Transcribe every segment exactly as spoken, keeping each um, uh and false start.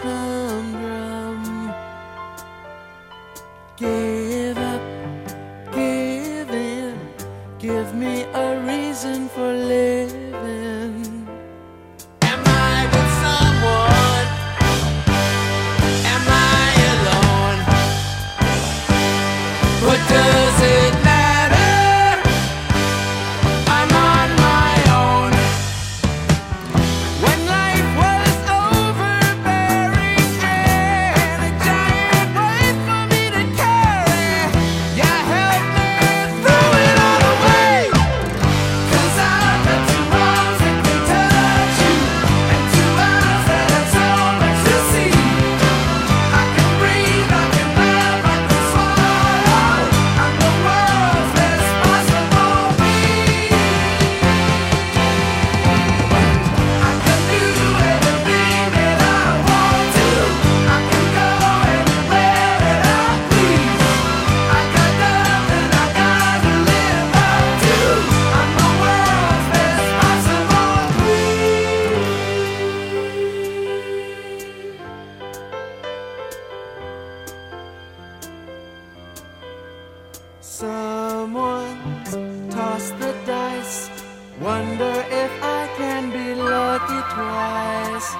humdrum. Give up, give in, give me a reason for living. Am I with someone? Am I alone? What does it matter? I'm on my own. When life was overbearing and a giant weight for me to carry, you helped me throw it all away. 'Cause I've got two arms that can touch you, and two eyes that have so much to see. I can breathe, I can laugh, I can smile. I'm the world's best possible me. I can do everything that I want to. I can go anywhere that I please. I got nothing I gotta live up to. I'm the world's best possible me. Someone's tossed the dice. Wonder if I can be lucky twice.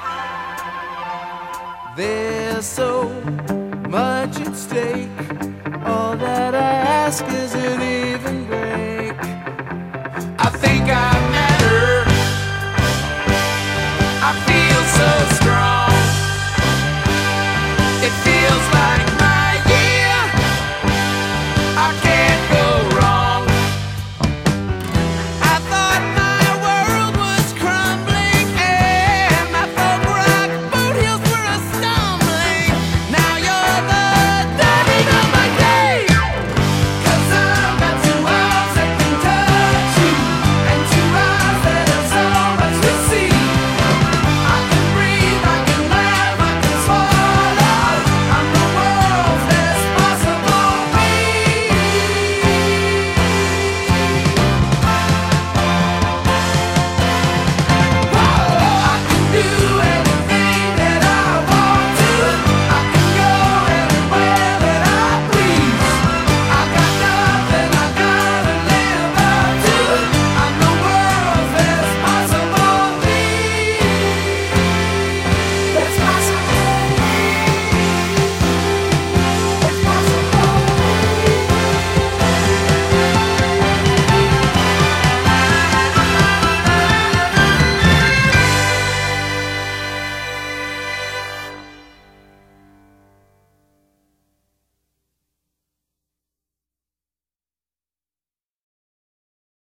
There's so much at stake. All that I ask is an